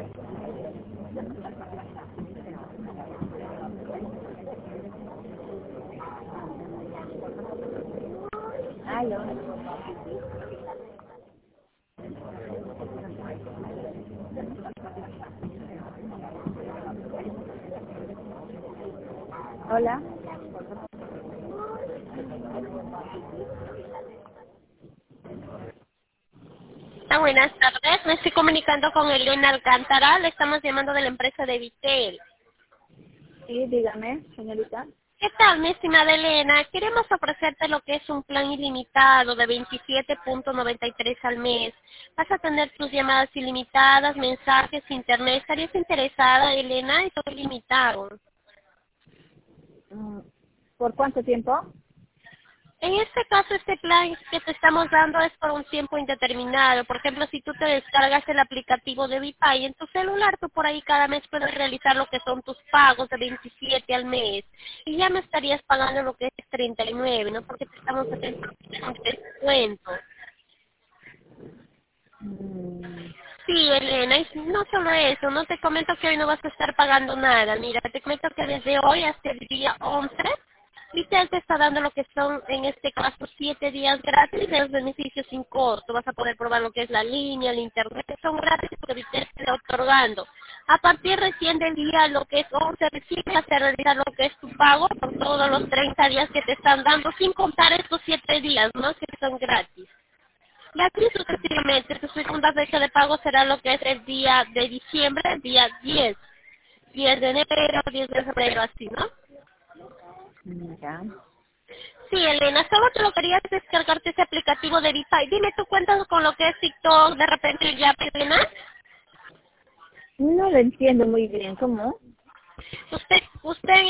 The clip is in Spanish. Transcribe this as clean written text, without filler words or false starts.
Aló. Hola. Buenas tardes, me estoy comunicando con Elena Alcántara, le estamos llamando de la empresa de Vitel. Sí, dígame, señorita. ¿Qué tal, mi estimada Elena? Queremos ofrecerte lo que es un plan ilimitado de 27.93 al mes. Vas a tener tus llamadas ilimitadas, mensajes, internet. ¿Estarías interesada, Elena? Eso es ilimitado. Mm, ¿Por cuánto tiempo? En este caso, este plan que te estamos dando es por un tiempo indeterminado. Por ejemplo, si tú te descargas el aplicativo de Vipay en tu celular, tú por ahí cada mes puedes realizar lo que son tus pagos de 27 al mes. Y ya no estarías pagando lo que es 39, ¿no? Porque te estamos haciendo un descuento. Mm, Sí, Elena, y no solo eso, no te comento que hoy no vas a estar pagando nada. Mira, te comento que desde hoy hasta el día 11, Vitel te está dando lo que son, en este caso, 7 días gratis de los beneficios sin costo. Vas a poder probar lo que es la línea, el internet, son gratis porque Vitel te está otorgando. A partir recién del día, lo que es 11, recién vas a realizar lo que es tu pago por todos los 30 días que te están dando, sin contar estos 7 días, ¿no? Que son gratis. Y así sucesivamente, tu segunda fecha de pago será lo que es el día de diciembre, el día 10 de enero, 10 de febrero, así, ¿no? ya. Sí, Elena, solo te lo querías descargarte ese aplicativo de Vipay. Dime, ¿tú cuentas con lo que es TikTok, de repente ya, Elena? No lo entiendo muy bien, ¿cómo? Usted